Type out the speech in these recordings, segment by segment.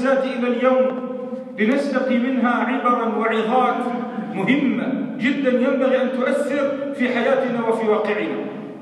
المعجزات إلى اليوم لنستقي منها عبرا وعظات مهمة جدا ينبغي أن تؤثر في حياتنا وفي واقعنا.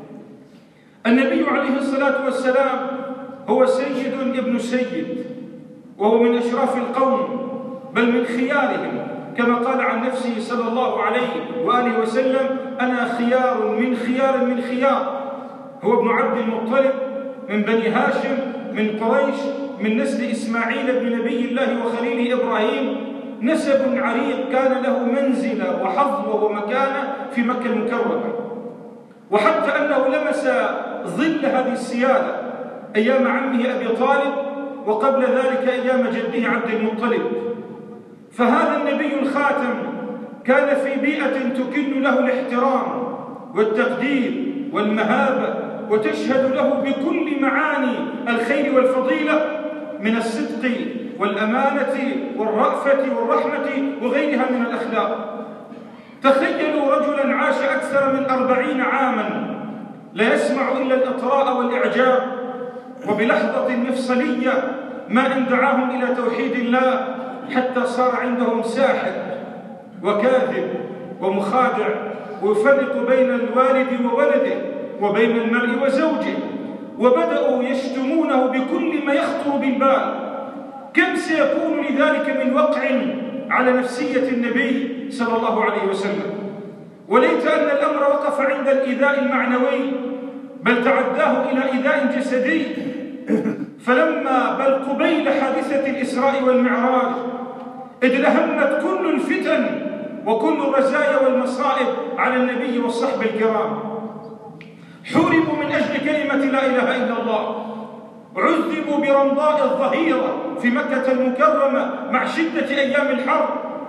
النبي عليه الصلاة والسلام هو سيد ابن سيد، وهو من أشراف القوم بل من خيارهم، كما قال عن نفسه صلى الله عليه وآله وسلم: أنا خيار من خيار من خيار. هو ابن عبد المطلب من بني هاشم من قريش، من نسل إسماعيل بن نبي الله وخليله إبراهيم، نسب عريق كان له منزلة وحظوة ومكانة في مكة المكرمة، وحتى أنه لمس ظل هذه السيادة أيام عمه أبي طالب، وقبل ذلك أيام جده عبد المطلب. فهذا النبي الخاتم كان في بيئة تكن له الاحترام والتقدير والمهابة، وتشهد له بكل معاني الخير والفضيلة من الصدق والأمانة والرأفة والرحمة وغيرها من الأخلاق. تخيلوا رجلا عاش أكثر من 40 عاما لا يسمع إلا الإطراء والإعجاب، وبلحظة مفصلية ما إن دعاهم إلى توحيد الله حتى صار عندهم ساحر وكاذب ومخادع، ويفرق بين الوالد وولده وبين المرء وزوجه، وبدأوا يشتمونه بكل ما يخطر بالبال. كم سيكون لذلك من وقع على نفسية النبي صلى الله عليه وسلم؟ وليت أن الأمر وقف عند الإيذاء المعنوي، بل تعداه إلى إيذاء جسدي. فلما بل قبيل حادثة الإسراء والمعراج إذ لهمت كل الفتن وكل الرزايا والمصائب على النبي والصحب الكرام، حوربوا من أجل كلمة لا إله إلا الله، عذبوا برمضاء الظهيرة في مكة المكرمة مع شدة أيام الحرب،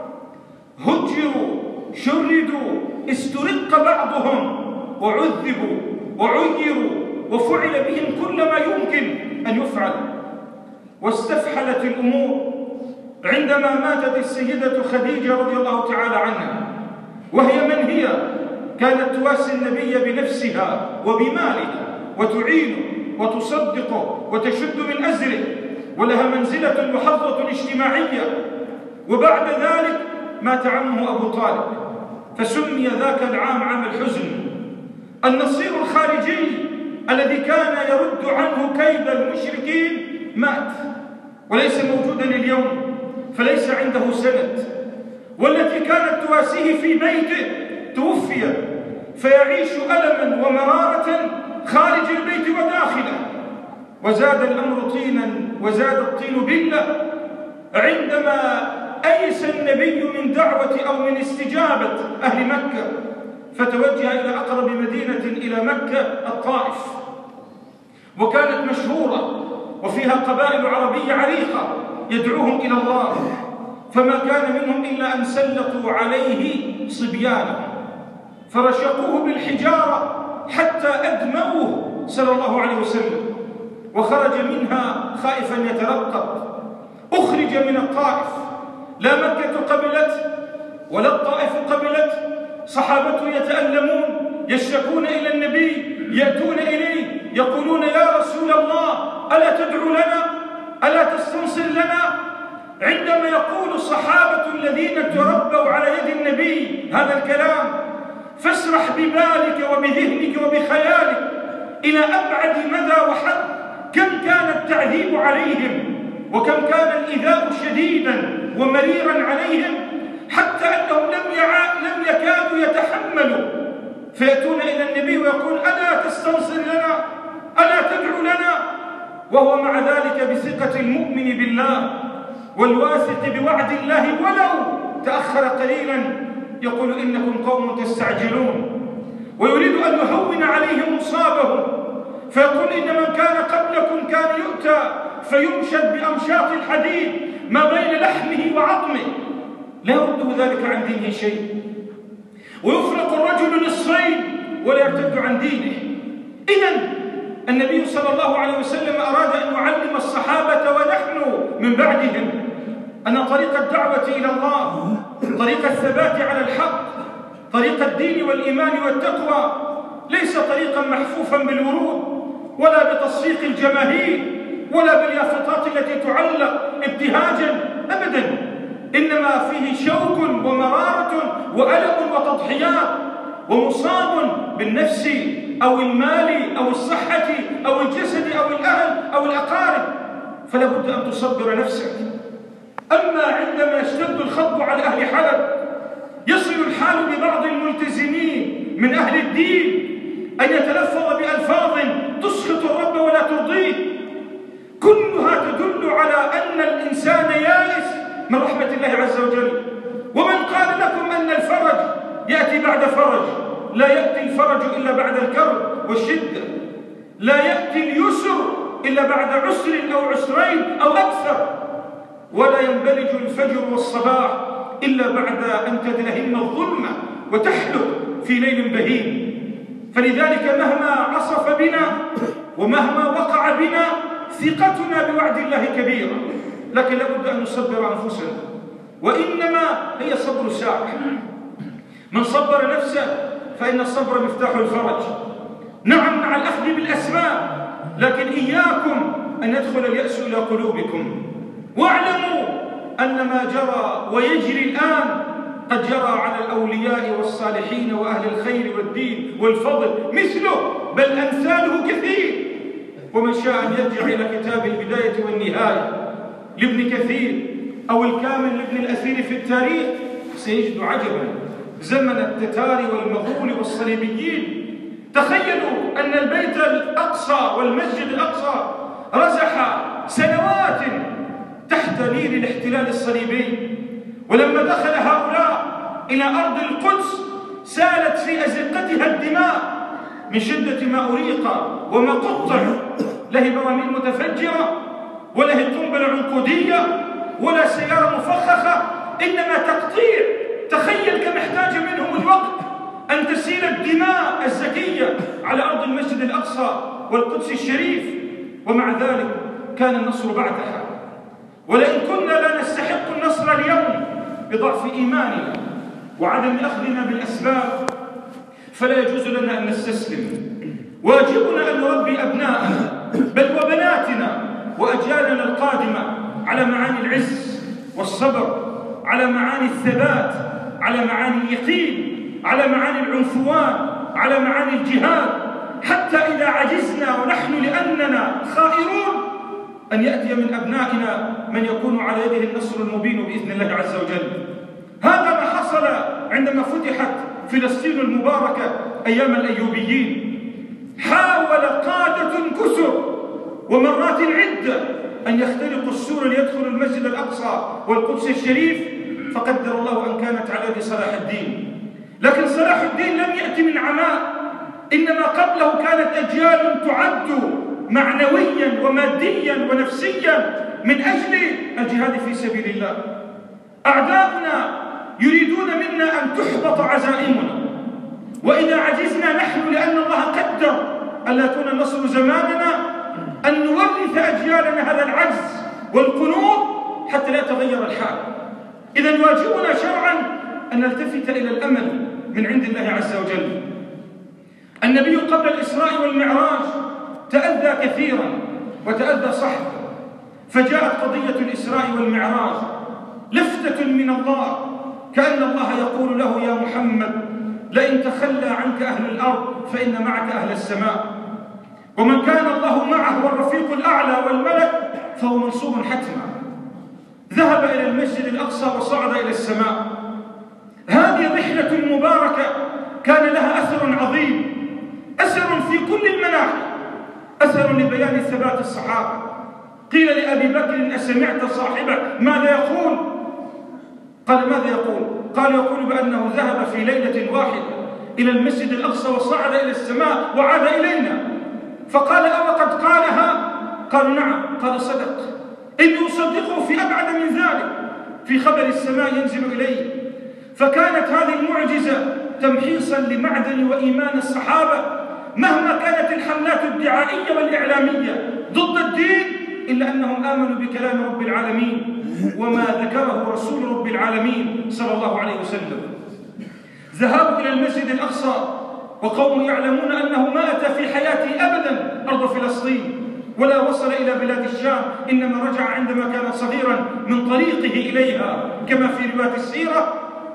هجروا شردوا استرق بعضهم وعذبوا وعيروا وفعل بهم كل ما يمكن أن يفعل. واستفحلت الأمور عندما ماتت السيدة خديجة رضي الله تعالى عنها، وهي من هي كانت تواسي النبي بنفسها وبمالها وتعينه وتصدقه وتشد من أزره، ولها منزلة وحظوة اجتماعية. وبعد ذلك مات عمه أبو طالب، فسمي ذاك العام عام الحزن. النصير الخارجي الذي كان يرد عنه كيد المشركين مات وليس موجودا اليوم، فليس عنده سند. والتي كانت تواسيه في بيته توفيت، فيعيش ألما ومرارة خارج البيت وداخله. وزاد الأمر طينا وزاد الطين بلة عندما أيس النبي من دعوة أو من استجابة أهل مكة، فتوجه إلى أقرب مدينة إلى مكة الطائف، وكانت مشهورة وفيها قبائل عربية عريقة يدعوهم إلى الله، فما كان منهم إلا أن سلطوا عليه صبيانا فرشقوه بالحجارة حتى أدموه صلى الله عليه وسلم، وخرج منها خائفا يترقب. أخرج من الطائف، لا مكة قبلت ولا الطائف قبلت، صحابته يتألمون يشتكون إلى النبي، يأتون إليه يقولون: يا رسول الله ألا تدعو لنا؟ ألا تستنصر لنا؟ عندما يقول الصحابة الذين تربوا على يد النبي هذا الكلام، فاسرح ببالك وبذهنك وبخيالك إلى أبعد مدى وحد كم كان التعذيب عليهم، وكم كان الإيذاء شديدا ومريرا عليهم، حتى أنهم لم يكادوا يتحملوا، فيأتون إلى النبي ويقول: ألا تستنصر لنا؟ ألا تدعو لنا؟ وهو مع ذلك بثقة المؤمن بالله والواثق بوعد الله ولو تأخر قليلا يقول: إنكم قوم تستعجلون، ويريد أن يهون عليهم مصابهم، فيقول: إن من كان قبلكم كان يؤتى فيمشد بأمشاط الحديد ما بين لحمه وعظمه، لا يرده ذلك عن دينه شيء، ويفرق الرجل نصفين ولا يرتد عن دينه. إذن النبي صلى الله عليه وسلم أراد أن يعلم الصحابة ونحن من بعدهم أن طريق الدعوة إلى الله، طريق الثبات على الحق، طريق الدين والإيمان والتقوى، ليس طريقا محفوفا بالورود ولا بتصفيق الجماهير ولا باليافطات التي تعلق ابتهاجا أبدا، إنما فيه شوك ومرارة وألم وتضحيات، ومصاب بالنفس أو المال أو الصحة أو الجسد أو الأهل أو الأقارب، فلا بد أن تصبر نفسك. أما عندما يشتد الخطب على أهل حلب يصل الحال ببعض الملتزمين من أهل الدين أن يتلفظ بألفاظ تسخط الرب ولا ترضيه، كلها تدل على أن الإنسان يائس من رحمة الله عز وجل. ومن قال لكم أن الفرج يأتي بعد فرج؟ لا يأتي الفرج إلا بعد الكرب والشدة، لا يأتي اليسر إلا بعد عسر أو عسرين أو أكثر، ولا ينبلج الفجر والصباح إلا بعد أن تدلهم الظلمة وتحلق في ليل بهيم. فلذلك مهما عصف بنا ومهما وقع بنا ثقتنا بوعد الله كبيرة، لكن لابد أن نصبر أنفسنا، وإنما هي صبر ساعة. من صبر نفسه فإن الصبر مفتاح الفرج. نعم مع الأخذ بالأسباب، لكن إياكم أن يدخل اليأس إلى قلوبكم. واعلموا أن ما جرى ويجري الآن قد جرى على الأولياء والصالحين وأهل الخير والدين والفضل مثله، بل أمثاله كثير. ومن شاء أن يرجع إلى كتاب البداية والنهاية لابن كثير أو الكامل لابن الأثير في التاريخ سيجد عجبا. زمن التتار والمغول والصليبيين، تخيلوا أن البيت الأقصى والمسجد الأقصى رزح سنوات تحت نير الاحتلال الصليبي، ولما دخل هؤلاء إلى أرض القدس سالت في أزقتها الدماء من شدة ما أريق وما قطع. لا هي براميل متفجرة ولا هي قنبلة عنقودية ولا سيارة مفخخة، إنما تقطيع. تخيل كم احتاج منهم الوقت أن تسيل الدماء الزكية على أرض المسجد الأقصى والقدس الشريف، ومع ذلك كان النصر بعدها. ولئن كنا لا نستحق النصر اليوم بضعف إيماننا وعدم أخذنا بالأسباب فلا يجوز لنا أن نستسلم. واجبنا أن نربي أبناءنا بل وبناتنا وأجيالنا القادمة على معاني العز والصبر، على معاني الثبات، على معاني اليقين، على معاني العنفوان، على معاني الجهاد، حتى إذا عجزنا ونحن لأننا خائرون أن يأتي من أبنائنا من يكون على يده النصر المبين بإذن الله عز وجل. هذا ما حصل عندما فتحت فلسطين المباركة أيام الأيوبيين. حاول قادة كثر ومرات عدة أن يخترقوا السور ليدخلوا المسجد الأقصى والقدس الشريف، فقدر الله أن كانت على يد صلاح الدين. لكن صلاح الدين لم يأتي من عماء، إنما قبله كانت أجيال تعد معنويا وماديا ونفسيا من أجل الجهاد في سبيل الله. أعداؤنا يريدون منا أن تحبط عزائمنا، وإذا عجزنا نحن لأن الله قدر أن لا يكون النصر زماننا أن نورث أجيالنا هذا العجز والقنوط حتى لا يتغير الحال. إذن واجبنا شرعا أن نلتفت إلى الأمل من عند الله عز وجل. النبي قبل الإسراء والمعراج تأذى كثيرا وتأذى صحبه، فجاءت قضية الإسراء والمعراج لفتة من الله، كأن الله يقول له يا محمد لئن تخلى عنك أهل الأرض فإن معك أهل السماء، ومن كان الله معه والرفيق الأعلى والملك فهو منصوب حتما. ذهب إلى المسجد الأقصى وصعد إلى السماء. هذه الرحلة المباركة كان لها أثر عظيم، أثر في كل المناحي، أثر لبيان ثبات الصحابة. قيل لأبي بكر أسمعت صاحبه ماذا يقول؟ قال ماذا يقول؟ قال يقول بأنه ذهب في ليلة واحدة إلى المسجد الأقصى وصعد إلى السماء وعاد إلينا. فقال أو قد قالها؟ قالوا نعم. قال صدق، إني أصدقه في أبعد من ذلك، في خبر السماء ينزل إليه. فكانت هذه المعجزة تمحيصا لمعدن وإيمان الصحابة مهما كانت الحملات الدعائية والإعلامية ضد الدين، إلا أنهم آمنوا بكلام رب العالمين وما ذكره رسول رب العالمين صلى الله عليه وسلم. ذهبوا إلى المسجد الأقصى وقوم يعلمون أنه ما أتى في حياته أبدا أرض فلسطين، ولا وصل إلى بلاد الشام، إنما رجع عندما كان صغيرا من طريقه إليها كما في رواية السيرة.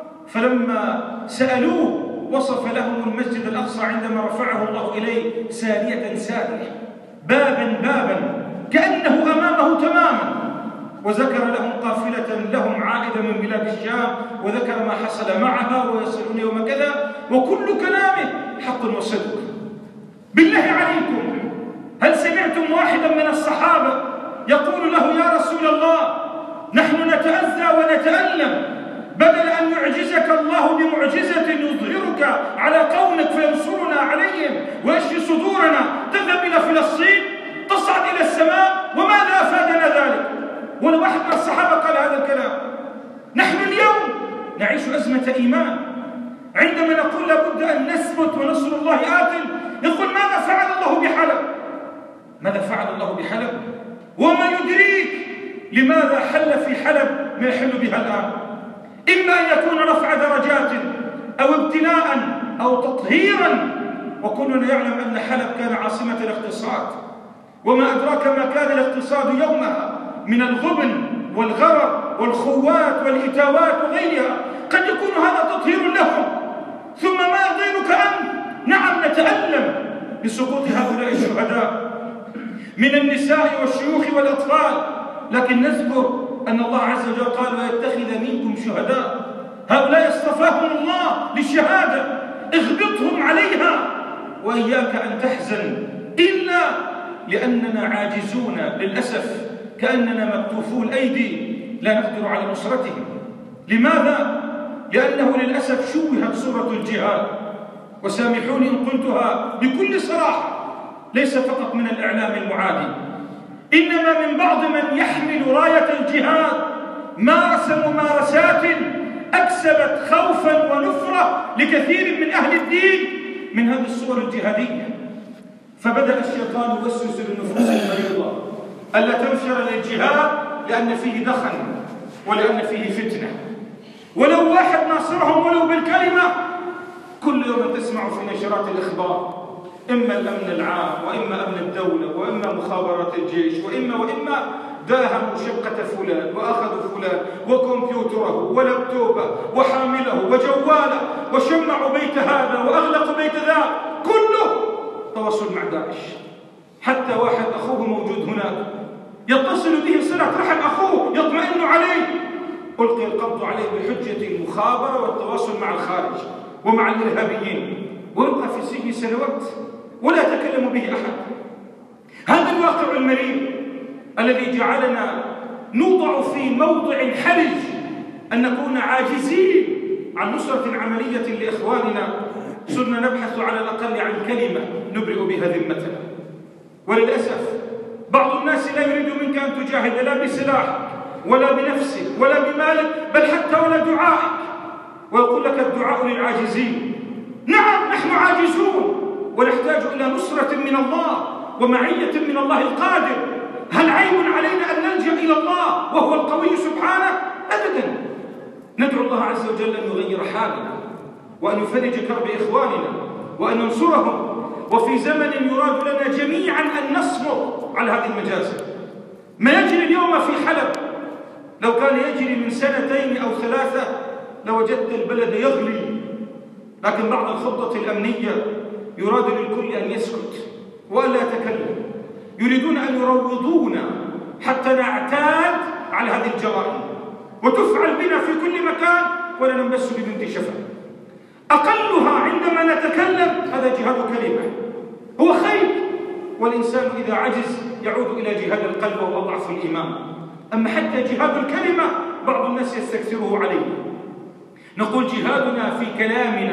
فلما سألوه وصف لهم المسجد الأقصى عندما رفعه الله إليه سارية سارية، بابا بابا، كأنه أمامه تماما. وذكر لهم قافلة لهم عائدة من بلاد الشام، وذكر ما حصل معها ويصلون يوم كذا، وكل كلامه حق وصدق. بالله عليكم، هل سمعتم واحدا من الصحابة يقول له يا رسول الله نحن نتأذى ونتألم، بدل أن يعجزك الله بمعجزة يظهرك على قومك فينصرنا عليهم ويشفي صدورنا، تذهب إلى فلسطين تصعد إلى السماء، وماذا أفادنا ذلك؟ ولا واحد من الصحابة قال هذا الكلام. نحن اليوم نعيش أزمة إيمان، عندما نقول لابد أن نثبت ونصر الله آت، يقول ماذا فعل الله بحلب؟ ماذا فعل الله بحلب؟ وما يدريك لماذا حل في حلب ما يحل بها الآن؟ إما أن يكون رفع درجات أو ابتلاء أو تطهيرا، وكلنا يعلم أن حلب كان عاصمة الاقتصاد، وما أدراك ما كان الاقتصاد يومها من الغبن والغرر والخوات والإتاوات وغيرها. قد يكون هذا تطهير لهم. ثم ما يضيرك أنت؟ نعم نتألم بسقوط هؤلاء الشهداء من النساء والشيوخ والأطفال، لكن نذكر أن الله عز وجل قال ويتخذ منكم شهداء. هؤلاء اصطفاهم الله للشهادة، اغبطهم عليها، وإياك أن تحزن إلا لأننا عاجزون للأسف، كأننا مكتوفو الأيدي لا نقدر على نصرتهم. لماذا؟ لأنه للأسف شوهت صورة الجهاد، وسامحوني إن قلتها بكل صراحة، ليس فقط من الإعلام المعادي، إنما من بعض من يحمل راية الجهاد مارس ممارسات أكسبت خوفا ونفرة لكثير من أهل الدين من هذه الصور الجهادية. فبدأ الشيطان يوسوس للنفوس المريضة ألا تنفر للجهاد لأن فيه دخن ولأن فيه فتنة، ولو واحد ناصرهم ولو بالكلمة. كل يوم تسمع في نشرات الإخبار إما الأمن العام وإما أمن الدولة وإما مخابرات الجيش وإما داهموا شقة فلان وأخذوا فلان وكمبيوتره ولابتوبه وحامله وجواله وشمعوا بيت هذا وأغلقوا بيت ذا، كله تواصل مع داعش. حتى واحد أخوه موجود هناك يتصل به صلة رحم أخوه يطمئن عليه، ألقي القبض عليه بحجة المخابرة والتواصل مع الخارج ومع الإرهابيين، ويبقى في السجن سنوات ولا يتكلم به أحد. هذا الواقع المرير الذي جعلنا نوضع في موضع حرج أن نكون عاجزين عن نصرة عملية لإخواننا. صرنا نبحث على الأقل عن كلمة نبرئ بها ذمتنا، وللأسف بعض الناس لا يريد منك أن تجاهد لا بسلاحك ولا بنفسك ولا بمالك، بل حتى ولا دعائك، ويقول لك الدعاء للعاجزين. نعم نحن عاجزون ونحتاج إلى نصرة من الله ومعية من الله القادر. هل عيب علينا أن نلجأ إلى الله وهو القوي سبحانه؟ أبدا. ندعو الله عز وجل أن يغير حالنا وأن يفرج كرب إخواننا وأن ننصرهم، وفي زمن يراد لنا جميعا أن نصبر على هذه المجازر. ما يجري اليوم في حلب لو كان يجري من 2 أو 3 لوجدت البلد يغلي، لكن بعد الخطة الأمنية يراد للكل أن يسكت وألا يتكلم. يريدون أن يروضونا حتى نعتاد على هذه الجرائم وتفعل بنا في كل مكان ولا نمس ببنت شفا. أقلها عندما نتكلم هذا جهاد كلمة، هو خير، والإنسان إذا عجز يعود إلى جهاد القلب وهو ضعف الإيمان. أما حتى جهاد الكلمة بعض الناس يستكثره عليه. نقول جهادنا في كلامنا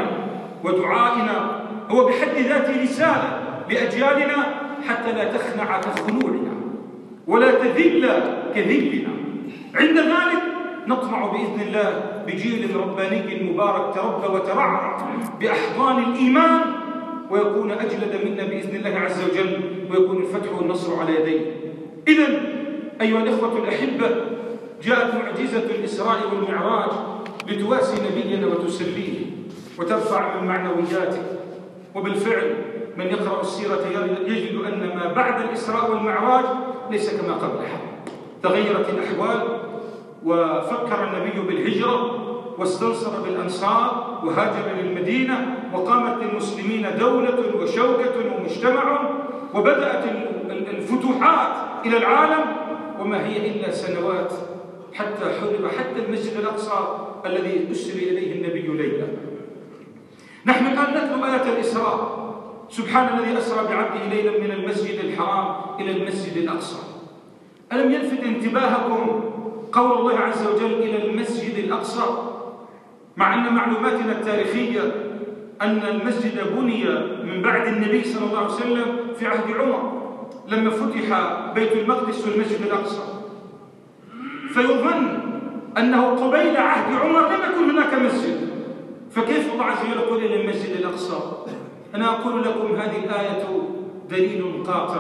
ودعائنا هو بحد ذاته رسالة لأجيالنا حتى لا تخنع كخنوعنا ولا تذل كذلنا. عند ذلك نطمع بإذن الله بجيل رباني مبارك تربى وترعرع بأحضان الإيمان، ويكون أجلد منا بإذن الله عز وجل، ويكون الفتح والنصر على يديه. إذن أيها الإخوة الأحبة، جاءت معجزة الإسراء والمعراج لتواسي نبينا وتسليه وترفع من معنوياته وبالفعل من يقرأ السيرة يجد أن ما بعد الإسراء والمعراج ليس كما قبلها. تغيرت الأحوال، وفكر النبي بالهجرة واستنصر بالأنصار وهاجر للمدينة، وقامت للمسلمين دولة وشوكة ومجتمع، وبدأت الفتوحات إلى العالم، وما هي إلا سنوات حتى حرم حتى المسجد الأقصى الذي أسري إليه النبي ليلا. نحن الآن نتلو آية الإسراء. سبحان الذي أسرى بعبده ليلا من المسجد الحرام إلى المسجد الأقصى. ألم يلفت انتباهكم قول الله عز وجل إلى المسجد الأقصى؟ مع أن معلوماتنا التاريخية أن المسجد بني من بعد النبي صلى الله عليه وسلم في عهد عمر لما فتح بيت المقدس والمسجد الأقصى، فيظن أنه قبيل عهد عمر لم يكن هناك مسجد، فكيف الله عز وجل يقول إلى المسجد الأقصى؟ أنا أقول لكم هذه الآية دليل قاطع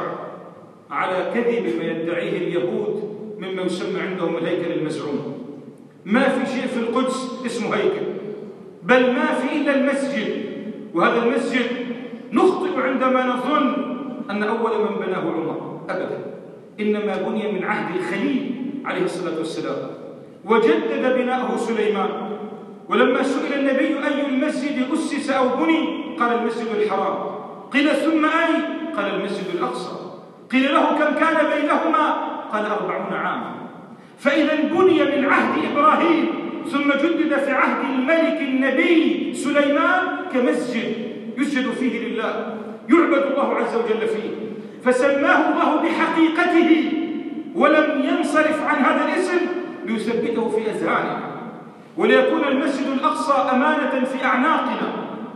على كذب ما يدعيه اليهود مما يسمى عندهم الهيكل المزعوم. ما في شيء في القدس اسمه هيكل، بل ما في إلا المسجد، وهذا المسجد نخطئ عندما نظن أن أول من بناه عمر، أبدا، إنما بني من عهد الخليل عليه الصلاة والسلام، وجدد بناءه سليمان. ولما سئل النبي أي المسجد أسس أو بني قال المسجد الحرام. قيل ثم أي؟ قال المسجد الأقصى. قيل له كم كان بينهما؟ قال 40 عاما. فإذا بني من عهد إبراهيم ثم جدد في عهد الملك النبي سليمان كمسجد يسجد فيه لله، يعبد الله عز وجل فيه، فسماه الله بحقيقته ولم ينصرف عن هذا الاسم ليثبته في أذهاننا وليكون المسجد الأقصى أمانة في أعناقنا.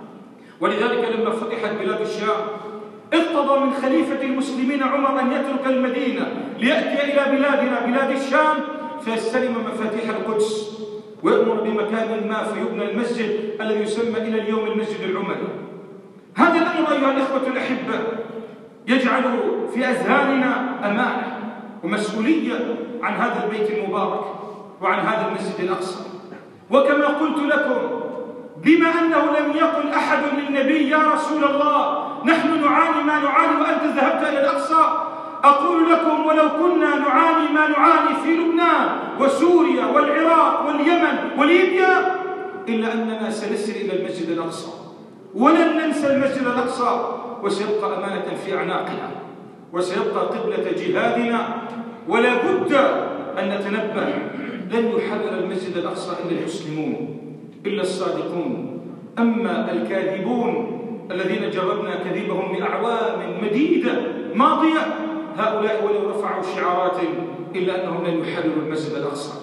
ولذلك لما فتحت بلاد الشام اقتضى من خليفة المسلمين عمر أن يترك المدينة ليأتي إلى بلادنا بلاد الشام فيستلم مفاتيح القدس ويأمر بمكان ما فيبنى المسجد الذي يسمى إلى اليوم المسجد العمري. هذا الأمر أيها الإخوة الأحبة يجعل في أذهاننا أمانة ومسؤولية عن هذا البيت المبارك وعن هذا المسجد الأقصى. وكما قلت لكم، بما أنه لم يقل أحد للنبي يا رسول الله نحن نعاني ما نعاني وأنت ذهبت إلى الأقصى، أقول لكم ولو كنا نعاني ما نعاني في لبنان وسوريا والعراق واليمن وليبيا إلا أننا سنسر إلى المسجد الأقصى ولن ننسى المسجد الأقصى، وسيبقى أمانة في أعناقنا وسيبقى قبلة جهادنا. ولا بد أن نتنبه، لن يحرر المسجد الأقصى إلا المسلمون إلا الصادقون. أما الكاذبون الذين جربنا كذبهم لأعوام مديدة ماضية هؤلاء ولو رفعوا شعارات إلا أنهم لن يحرروا المسجد الأقصى.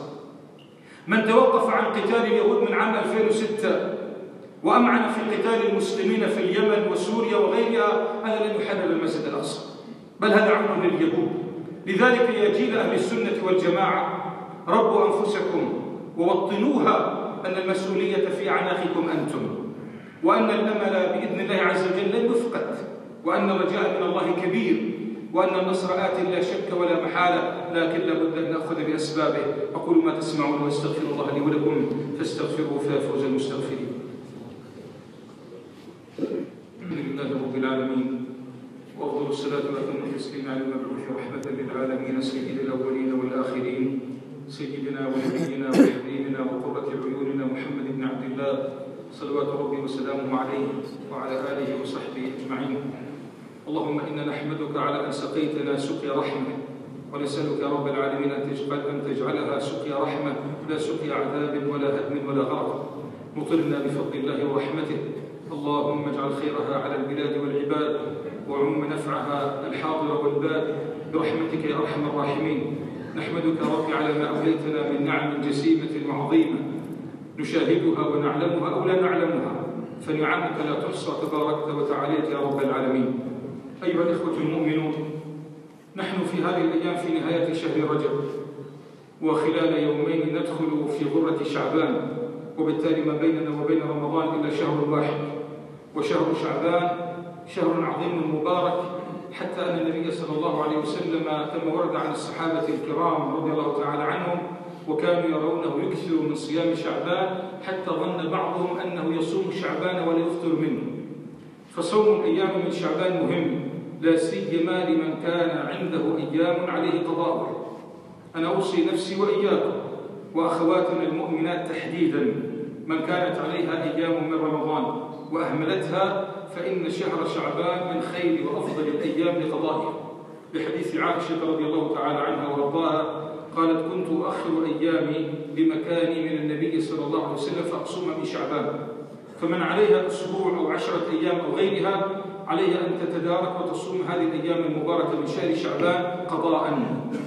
من توقف عن قتال اليهود من عام 2006 وأمعن في قتال المسلمين في اليمن وسوريا وغيرها هذا لن يحرر المسجد الأقصى، بل هذا عون لليهود. لذلك يا جيل أهل السنة والجماعة ربوا أنفسكم ووطنوها أن المسؤولية في أعناقكم أنتم، وأن الأمل بإذن الله عز وجل لن يفقد، وأن الرجاء من الله كبير، وأن النصر آت لا شك ولا محالة، لكن لابد أن نأخذ بأسبابه. أقول ما تسمعون واستغفر الله لي ولكم فاستغفروه فيفوز المستغفرين. الحمد لله رب العالمين، وأفضل الصلاة وأتم التسليم على المبعوث رحمة للعالمين سيد الأولين والآخرين، سيدنا ونبينا وحبيبنا وقرة عيوننا محمد بن عبد الله صلوات ربي وسلامه عليه وعلى آله وصحبه أجمعين. اللهم إنا نحمدك على أن سقيتنا سقيا رحمة، ونسألك يا رب العالمين أن تجعلها سقيا رحمة لا سقيا عذاب ولا هدم ولا غرق. مطرنا بفضل الله ورحمته، اللهم اجعل خيرها على البلاد والعباد وعم نفعها الحاضر والباد برحمتك يا أرحم الراحمين. نحمدك يا رب على ما أوليتنا من نعم جسيمة وعظيمة نشاهدها ونعلمها أو لا نعلمها، فنعمك لا تحصى تباركت وتعاليت يا رب العالمين. أيها الإخوة المؤمنون، نحن في هذه الأيام في نهاية شهر رجب، وخلال يومين ندخل في غرة شعبان، وبالتالي ما بيننا وبين رمضان إلا شهر واحد، وشهر شعبان شهر عظيم مبارك، حتى أن النبي صلى الله عليه وسلم كما ورد عن الصحابة الكرام رضي الله تعالى عنهم وكانوا يرونه يكثر من صيام شعبان حتى ظن بعضهم أنه يصوم شعبان ولا يفطر منه. فصوم الأيام من شعبان مهم، لا سيما لمن كان عنده أيام عليه قضاؤها. أنا أوصي نفسي وإياكم وأخواتنا المؤمنات تحديدا من كانت عليها أيام من رمضان وأهملتها، فإن شهر شعبان من خير وأفضل الأيام لقضائها، بحديث عائشة رضي الله تعالى عنها وارضاها قالت: كنت أؤخر أيامي بمكاني من النبي صلى الله عليه وسلم فأصوم من شعبان. فمن عليها أسبوع أو 10 أيام أو غيرها عليها أن تتدارك وتصوم هذه الأيام المباركة من شهر شعبان قضاء.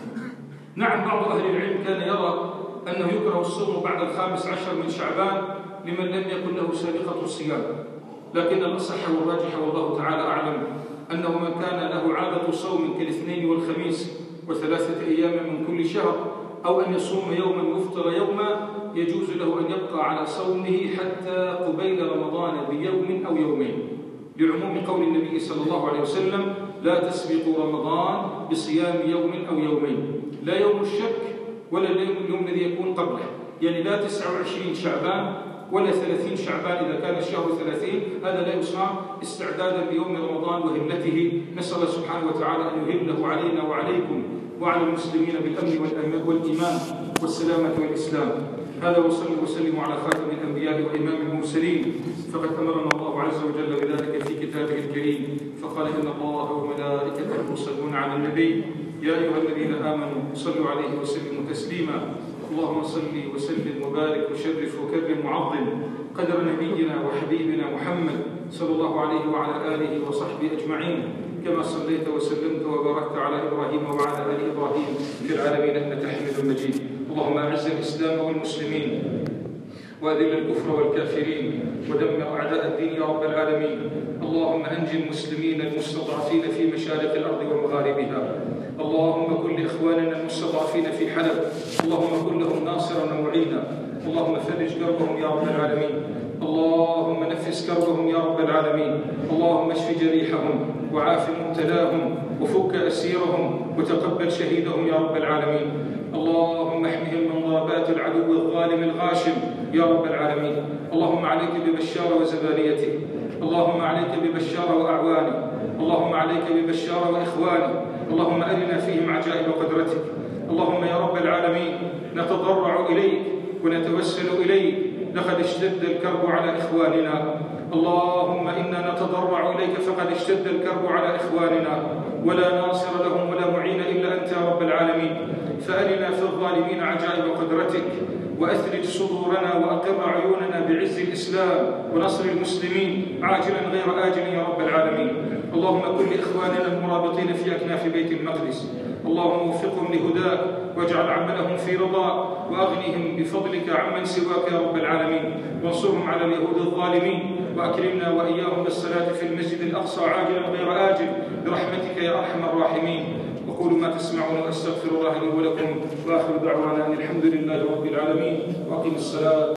نعم، بعض أهل العلم كان يرى أنه يكره الصوم بعد 15 من شعبان لمن لم يكن له سابقة الصيام، لكن الأصح والراجح والله تعالى أعلم أنه من كان له عادة صوم كالاثنين والخميس و3 أيام من كل شهر، أو أن يصوم يوما ويفطر يوما، يجوز له أن يبقى على صومه حتى قبيل رمضان بيوم أو يومين، لعموم قول النبي صلى الله عليه وسلم: لا تسبقوا رمضان بصيام يوم أو يومين، لا يوم الشك ولا اليوم الذي يكون قبله، يعني لا 29 شعبان ولا 30 شعبان إذا كان الشهر 30، هذا لا يسمى استعدادا ليوم رمضان وهلته. نسأل الله سبحانه وتعالى أن يهله علينا وعليكم وعلى المسلمين بالأمن والإيمان والسلامة والإسلام. هذا وصلى وسلم على خاتم الأنبياء وإمام المرسلين، فقد أمرنا الله عز وجل بذلك في كتابه الكريم، فقال: إن الله وملائكته يصلون على النبي يا أيها الذين آمنوا صلوا عليه وسلموا تسليما. اللهم صل وسلم وبارك وشرف وكرم وعظم قدر نبينا وحبيبنا محمد صلى الله عليه وعلى آله وصحبه أجمعين، كما صليت وسلمت وباركت على إبراهيم وعلى آل إبراهيم في العالمين إنك حميد مجيد. اللهم أعز الإسلام والمسلمين وأذل الكفر والكافرين ودمر أعداء الدين يا رب العالمين. اللهم أنجِ المسلمين المستضعفين في مشارق الأرض ومغاربها. اللهم كن لإخواننا المستضعفين في حلب، اللهم كن لهم ناصرا ومعينا. اللهم فرج كربهم يا رب العالمين. اللهم نفس كربهم يا رب العالمين. اللهم اشف جريحهم وعاف مبتلاهم وفك أسيرهم وتقبل شهيدهم يا رب العالمين. اللهم احمهم من ضربات العدو الظالم الغاشم يا رب العالمين. اللهم عليك ببشار وزبانيته، اللهم عليك ببشار وأعوانه، اللهم عليك ببشار وإخوانه، اللهم أرنا فيهم عجائب قدرتك. اللهم يا رب العالمين نتضرع إليك ونتوسل إليك، لقد اشتد الكرب على إخواننا. اللهم إنا نتضرع إليك فقد اشتد الكرب على إخواننا، ولا ناصر لهم ولا معين إلا أنت يا رب العالمين. فأرنا في الظالمين عجائب قدرتك، وأثلج صدورنا وأقر عيوننا بعز الإسلام ونصر المسلمين عاجلا غير آجل يا رب العالمين. اللهم كن لإخواننا المرابطين في أكناف بيت المقدس، اللهم وفقهم لهداك واجعل عملهم في رضاك، وأغنهم بفضلك عمن سواك يا رب العالمين، وانصرهم على اليهود الظالمين، وأكرمنا وإياهم بالصلاة في المسجد الأقصى عاجلا غير آجل برحمتك يا أرحم الراحمين. وقولوا ما تسمعون وأستغفر الله لي ولكم، وآخر دعوانا أن الحمد لله رب العالمين، وأقم الصلاة.